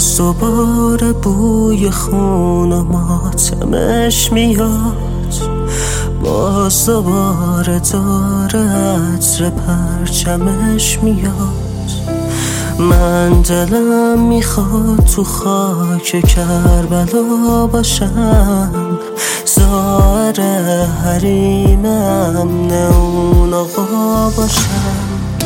باز دوباره بوی خون و ماتمش میاد، باز دوباره داره عطر پرچمش میاد. من دلم میخواد تو خاک کربلا باشم، زائر حریم امن اون آقا باشم.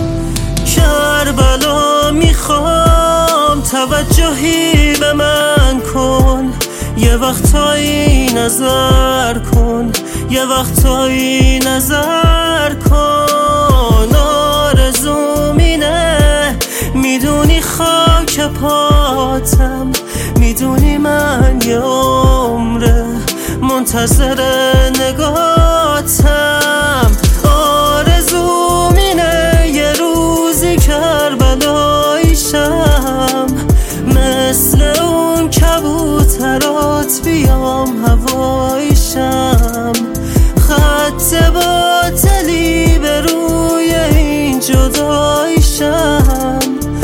کربلا میخوام توجهی به من کن، یه وقتایی نظر کن، یه وقتایی نظر کن. آرزوم اینه میدونی خاک پاتم، میدونی من یه عمره منتظر نگاتم. آرزوم اینه یه روزی کربلاییشم، مثل اون کبوترات بیام هواییشم. خط باطلی به روی این جداییشم.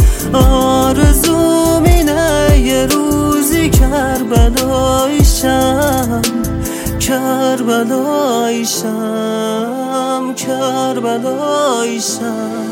آرزوم اینه یه روزی کربلاییشم، کربلاییشم، کربلاییشم.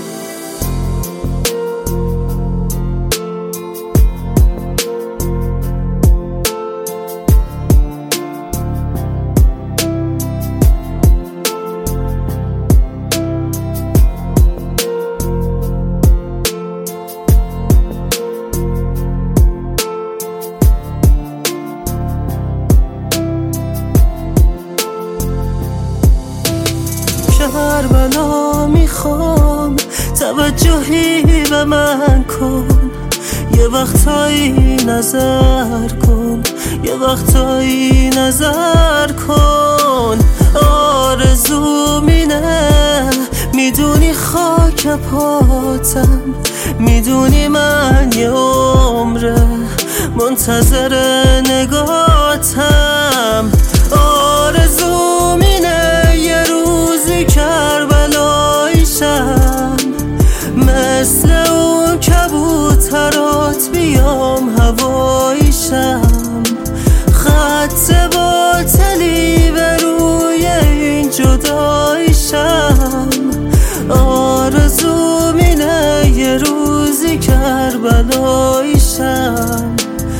کربلا میخوام توجهی به من کن، یه وقتایی نظر کن، یه وقتایی نظر کن. آرزوم اینه میدونی خاک پاتم، میدونی من یه عمره منتظر نگاتم. آرزوم اینه یه روزی کربلاییشم، مثل اون کبوترات بیام هواییشم. خط باطلی به روی این جداییشم. آرزوم اینه یه روزی کربلاییشم،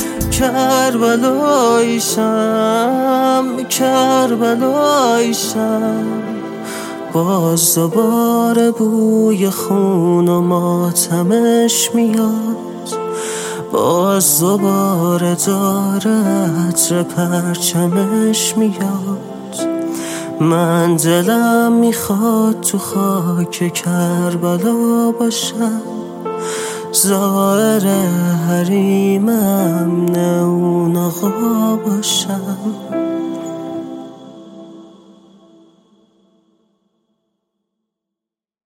کربلاییشم، کربلاییشم. باز دوباره بوی خون و ماتمش میاد، باز دوباره داره عطر پرچمش میاد. من دلم میخواد تو خاک کربلا باشم، زائر حریم امن اون آقا باشم.